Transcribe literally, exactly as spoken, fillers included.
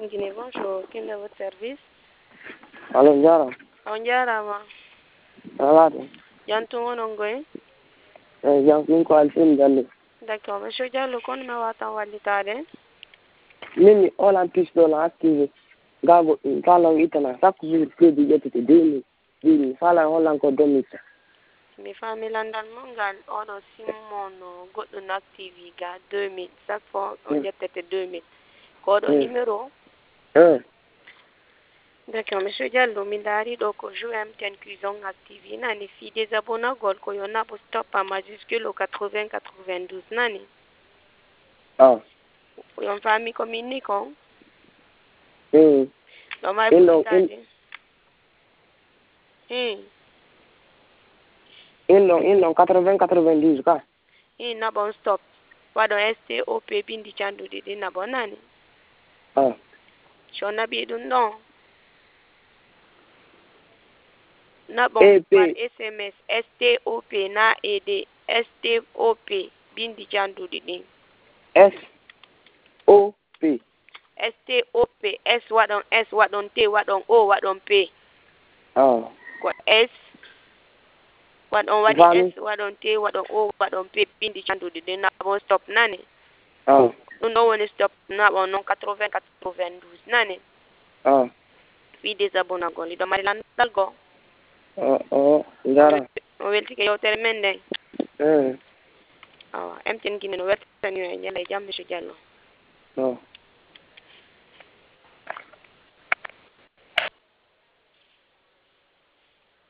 M T N Guinée, bonjour. Quel est votre service? Allo, Jara. On jarama. Salaatu. Yantung onongoy. Eh, Yankin ko Alfin Diallo. D'accord, monsieur Diallo, kon me watan walitade. Mimi, all I'm pistol active. Gago, falong itana. Chaque jour, que du yettete deux mille. deux mille. Fala holland ko domita. Mi fami landal mongal ono simmono goddo nak T V ga deux mille. Chaque fois on jettete deux mille. Ko do numéro? Eh. D'accord, monsieur Diallo, mi dari do ko joue M T N Cuison active. Nani fi des abonnés gol ko yona po stop à majuscule au quatre-vingts quatre-vingt-douze nani. Ah. Yon fami communique on. Eh. No mai Ino, publicité. Hmm. ino, ino quatre-vingts quatre-vingt-douze ka. Eh, na bon stop. Wado S T O P bindi chandu di na bon nani. Ah. Shona bi dun non. Na bon E par P. S M S S T O P na E D S T O P bindi chandu di. S O P. S T O P S wadon S wadon T wadon O wadon P. Ah. Ko S wadon wadi Vani. S wadon T wadon O wadon P bindi chandu di na bon stop nani. Ah. No one stop na bon non quatre-vingts quatre-vingt-douze nani. Ah. Fi des abonnés gol do mari landal go. Oh, oh, Jara. O welti ke yotere men den. Eh. Awa M T N Guinée no welta ñu ñale jam monsieur Diallo. Oh.